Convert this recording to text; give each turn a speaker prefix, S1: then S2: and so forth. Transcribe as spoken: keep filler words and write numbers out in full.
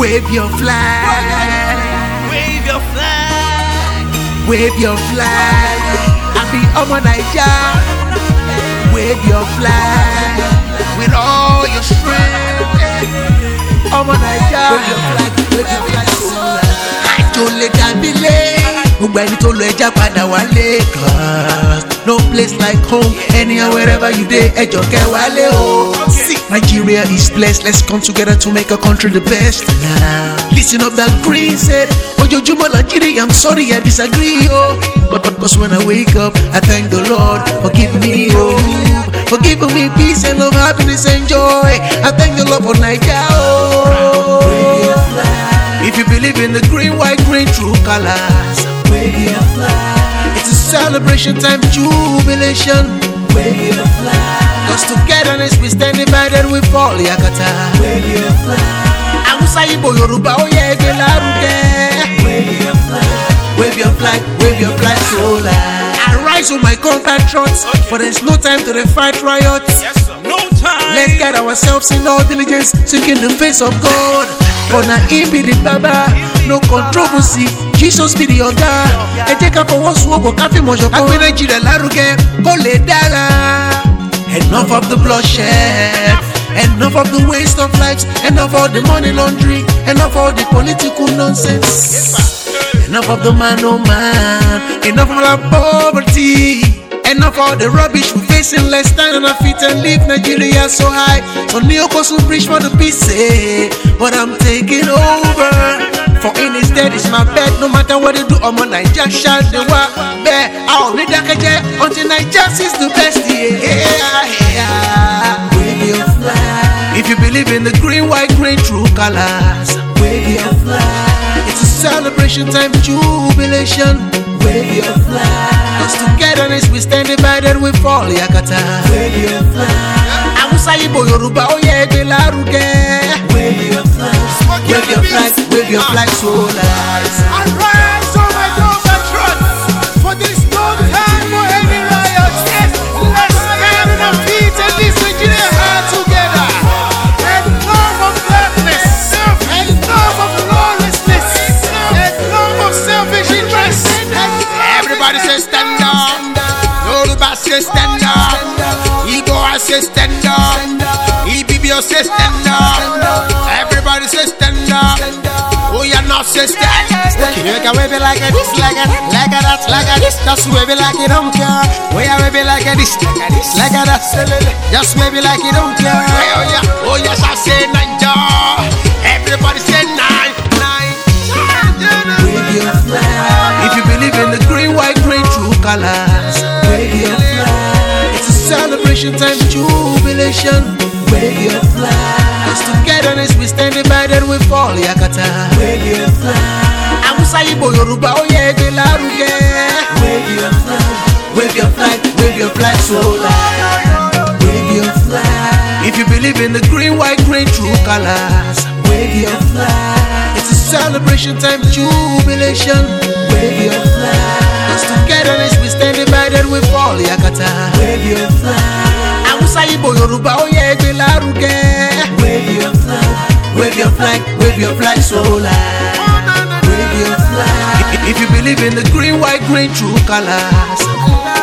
S1: Wave your flag.
S2: Wave your flag.
S1: Wave your flag. I be Omo Naija. Wave your flag with all your strength. Omo Naija. Wave your flag. Wave your flag. Àjò lè dàbí lé. Gbogbo ẹni tó lọ ẹja padà wálé. Cause no place like home. Anyhow, wherever you dey, ẹjọ kẹ́ wálé o. See, Nigeria is blessed. Let's come together to make our country the best. Now, listen up, that green said. Ojoojúmọ́ Nigeria, I'm sorry, I disagree, oh. But because when I wake up, I thank the Lord for giving me hope, for giving me peace and love, happiness and joy. I thank the Lord for Nigeria, oh. If you believe in the green, white, green, true colors,
S3: wave your flag.
S1: It's a celebration time, jubilation.
S3: Wave your flag.
S1: Cause togetherness we stand divided, we fall, yakata.
S3: Wave your flag.
S1: Awusa, Igbo, Yoruba, oh yeah, ẹgbẹ́ lárugẹ.
S3: Wave your flag.
S1: Wave your flag, wave your flag so loud. I rise on my compatriots, okay. But there's no time to fight riots.
S2: Yes, sir. No time.
S1: Let's guide ourselves in all diligence, seeking the face of God. For now, He be the Baba, no controversy. Jesus be the Oga. Ẹ jẹ́ ká fọwọ́sowọ́pọ̀ ká fìmọ̀ ṣọ̀kan. Àgbẹ̀ Nàìjíríà lárugẹ kó lè dára. Enough of the bloodshed, enough of the waste of lives, enough of the money laundering, enough of the political nonsense. Enough of the man, oh man, enough of our poverty, enough of the rubbish we're facing. Let's stand on our feet and leave Nigeria so high. So Neokosu preach for the peace, eh? But I'm taking over. For in his dead is my bed. No matter what you do, Omo Naija shall the war. Bear, I'll read that until Naija sees the best, yeah, yeah.
S3: Wave your flag.
S1: If you believe in the green, white, green, true colors,
S3: wave your flag.
S1: It's a celebration time, jubilation.
S3: Wave your flag.
S1: Cause togetherness we stand divided, we fall, yakata.
S3: Wave your flag.
S1: Awusa, Igbo, Yoruba, oh yeah, ẹgbẹ́ lárugẹ.
S3: Wave your flag.
S1: Wave your flag, wave your flag so loud.
S2: And rise on my compatriots, for this no time for any riots. Let's stand on our feet and this Nigeria hand together. Enough of darkness, enough of lawlessness, enough of selfish interest. Everybody say stand up. Yoruba say stand up. Igbo say stand up. Ibibio say stand up. Everybody say stand up. Oh, you're not say stand. Okay, you can wave it like a this, like a like a that, like a this. Just wave it like you don't care. We are wave it like a this, like a this, like a that. Just wave it like you don't care. Oh yeah, oh yes, I say Naija. Everybody say nine, nine.
S3: Wave your flag.
S1: If you believe in the green, white, green, true colors,
S3: Wave your flag.
S1: it's a celebration time, jubilation.
S3: Wave your flag.
S1: Cause togetherness we stand divided, we fall, yakata.
S3: Wave your flag.
S1: Awusa, Igbo, Yoruba, oh yeah, ẹgbẹ́ lárugẹ.
S3: Wave your flag.
S1: Wave your flag, wave your flag so loud.
S3: Wave your flag.
S1: If you believe in the green, white, green, true colors,
S3: Wave your flag.
S1: it's a celebration time, jubilation.
S3: Wave your flag.
S1: Cause togetherness we stand divided, we fall, yakata.
S3: Wave your flag.
S1: Awusa, Igbo, Yoruba, oh yeah, ẹgbẹ́ lárugẹ.
S3: Wave your flag.
S1: Wave your flag, wave your flag so loud.
S3: Wave your flag.
S1: If you believe in the green, white, green, true colors,